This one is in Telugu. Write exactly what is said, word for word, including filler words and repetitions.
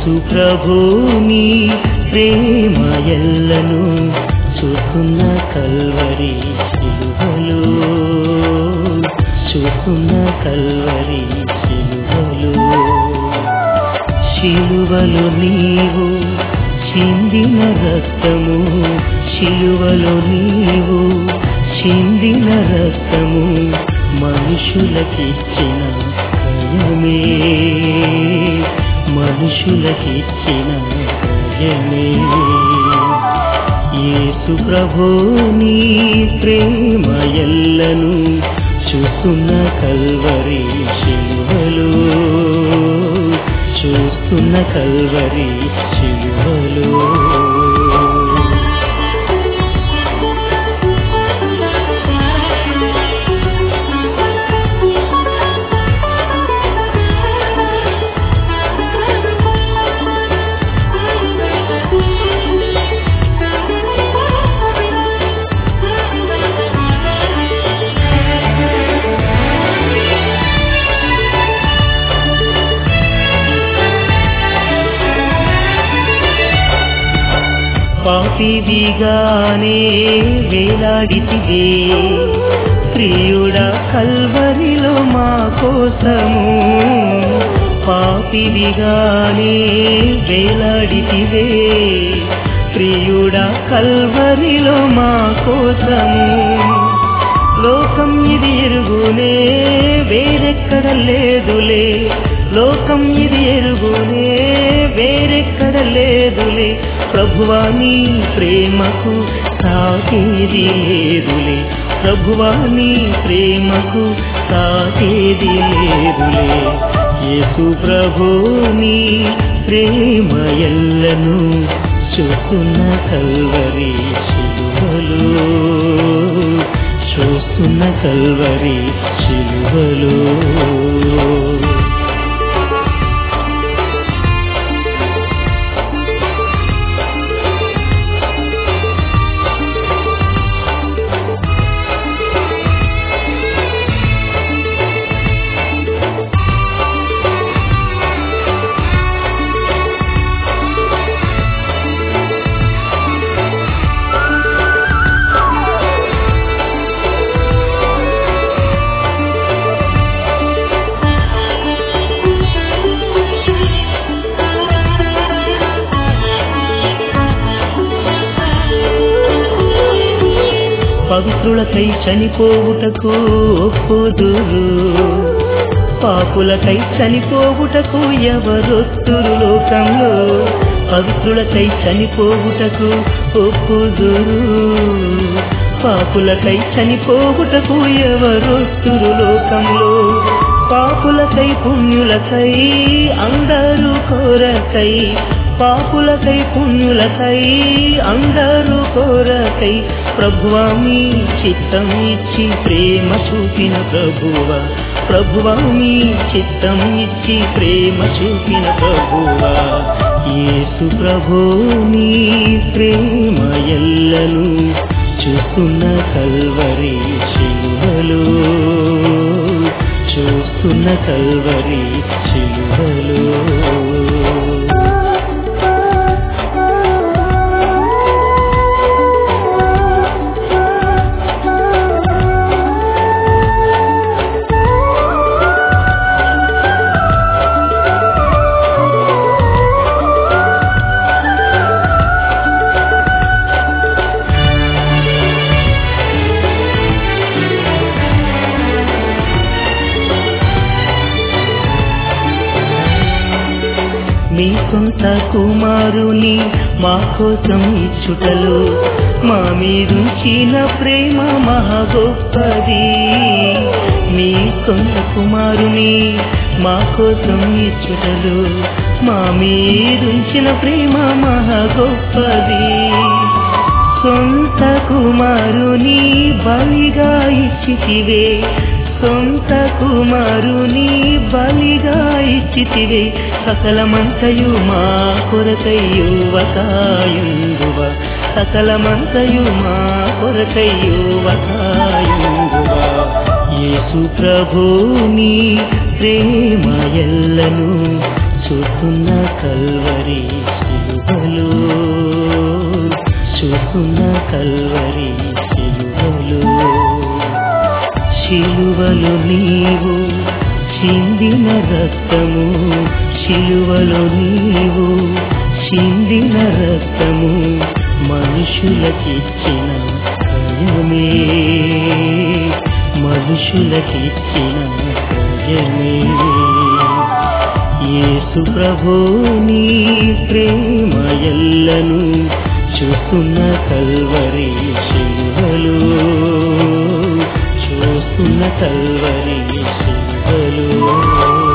యేసు ప్రభుని ప్రేమ ఎల్లను చూస్తున్న కల్వరి శిలువలో, చూస్తున్న కల్వరి శిలువలో. శిలువలో నీవు చిందిన రక్తము, శిలువలో నీవు చిందిన రక్తము మనుషులకిచ్చిన భయమే, మనుషులకిచ్చిన భయమే. యేసు ప్రభుని ప్రేమ ఎల్లను చూస్తున్న కల్వరి శిలువలో, చూస్తున్న కల్వరి శిలువలో. పాపివిగానే వేలాడితివే ప్రియుడా కల్వరిలో మా కోసము, పాపివిగానే వేలాడితివే ప్రియుడా కల్వరిలో మా కోసము. లోకం ఇది ఎరుగునే వేరెక్కడ లేదులే, లోకం ఇది ఎరుగునే వేరెక్కడ లేదులే. ప్రభువా నీ ప్రేమకు సాటేది లేదులే, ప్రభువా నీ ప్రేమకు సాటేది లేదులే. యేసు ప్రభుని ప్రేమ ఎల్లను చూస్తున్న కల్వరి శిలువలో, చూస్తున్న కల్వరి శిలువలో. పవిత్రులకై చనిపోవుటకు ఒప్పుదురు, పాపులకై చనిపోవుటకు ఎవరొత్తురు లోకంలో. పవిత్రులకై చనిపోవుటకు ఒప్పుదురు, పాపులకై చనిపోవుటకు ఎవరొత్తురు లోకంలో. పాపులకై పుణ్యులకై అందరూ కోరకై, పాపులకై పుణ్యులకై అందరూ కోరకై. ప్రభువా మీ చిత్తం ఇచ్చి ప్రేమ చూపిన ప్రభువా, ప్రభువా మీ చిత్తం ఇచ్చి ప్రేమ చూపిన ప్రభువా. యేసు ప్రభుని ప్రేమ ఎల్లను చూస్తున్న కల్వరి శిలువలో, చూస్తున్న కల్వరి శిలువలో. మీ సొంత కుమారుని మా కోసం ఇచ్చుటలో మా మీదుంచిన ప్రేమ మహా గొప్పది. మీ సొంత కుమారుని మా కోసం ఇచ్చుటలో మా మీదుంచిన ప్రేమ మహా గొప్పది. సొంత కుమారుని బలిగా ఇచ్చితివే, సొంత కుమారుని బలిగా ఇచ్చితివే. సకలమంతయు మా కొరకయ్యు వకాయుందువ, సకలమంతయు మా కొరకయ్యు వకాయుందువ. యేసు ప్రభుని ప్రేమ ఎల్లను చూస్తున్న కల్వరి శిలువలో, చూస్తున్న కల్వరి శిలువలో. శిలువలో నీవు చిందిన రక్తము, శిలువలో నీవు చిందిన రక్తము మనుషులకిచ్చిన భయమే, మనుషులకిచ్చిన భయమే. యేసు ప్రభో నీ ప్రేమ ఎల్లను చూస్తున్న కల్వరి శిలువలో, చూస్తున్న కల్వరి శిలువలో.